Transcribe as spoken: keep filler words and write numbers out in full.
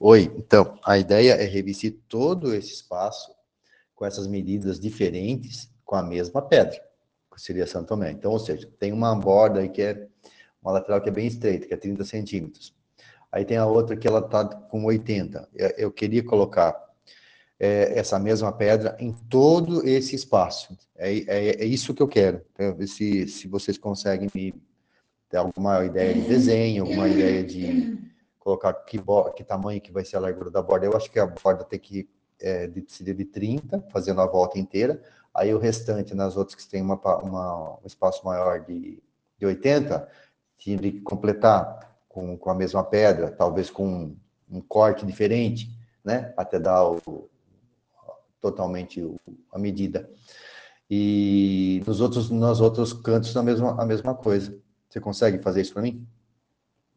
Oi, então, a ideia é revestir todo esse espaço com essas medidas diferentes, com a mesma pedra, que seria Santo Tomé. Então, ou seja, tem uma borda aí que é, uma lateral que é bem estreita, que é trinta centímetros. Aí tem a outra que ela está com oitenta. Eu queria colocar é, essa mesma pedra em todo esse espaço. É, é, é isso que eu quero. Quero ver se, se vocês conseguem me ter alguma ideia de desenho, alguma ideia de colocar que, que tamanho que vai ser a largura da borda. Eu acho que a borda tem que é, de, seria de trinta, fazendo a volta inteira. Aí o restante, nas outras que tem uma, uma, um espaço maior de, de oitenta, tinha que completar com, com a mesma pedra, talvez com um, um corte diferente, né? Até dar o, totalmente o, a medida. E nos outros, nos outros cantos a mesma, a mesma coisa. Você consegue fazer isso para mim?